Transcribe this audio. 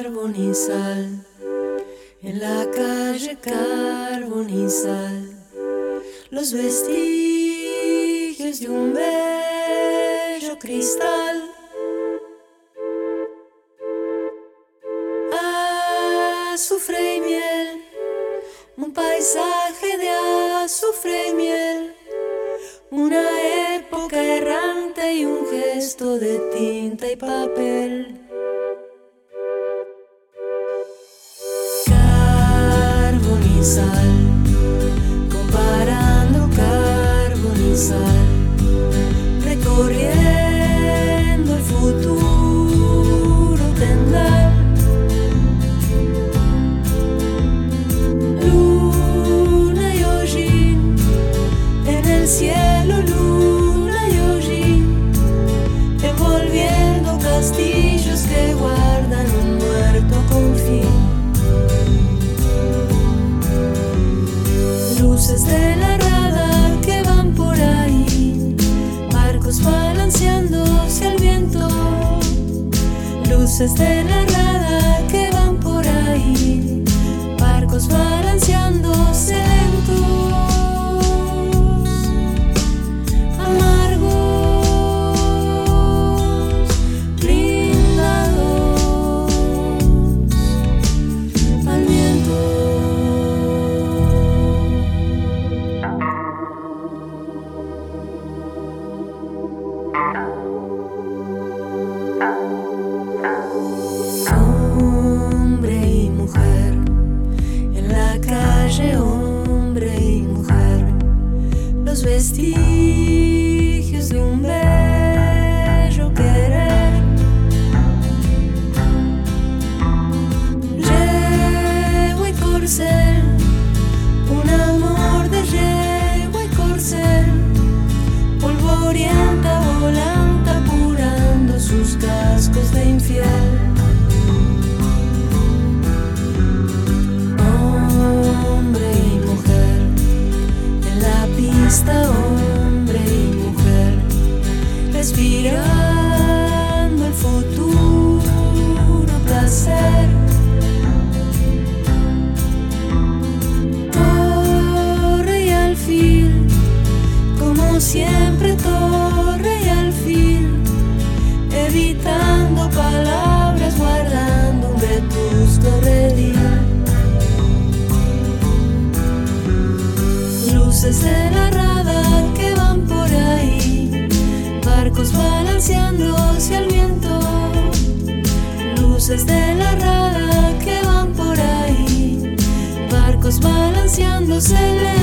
Carbonizal, en la calle Carbonizal, los vestigios de un bello cristal. Azufre y miel, un paisaje de azufre y miel, una época errante y un gesto de tinta y papel. Carbonizal, comparando Carbonizal, recorriendo el futuro tendal. Luna y hollín, en el cielo luna y hollín, envolviendo castillos que guardan un muerto con fin. Luces de la rada que van por ahí, barcos balanceándose al viento. Luces de la rada que van por ahí, barcos balanceándose lentos, amargos, brindados al viento. Hombre y mujer, en la calle hombre y mujer, los vestigios de un bello querer. Yegua y corcel, un amor de yegua y corcel, polvorienta volante apurando sus cascos de infiel. Hombre y mujer, en la pista hombre y mujer, respirando el futuro placer. Torre y alfil, como siempre torre y alfil, evitando palabras, guardando un vetusto redil. Luces de la rada que van por ahí, barcos balanceándose al viento. Luces de la rada que van por ahí, barcos balanceándose al viento.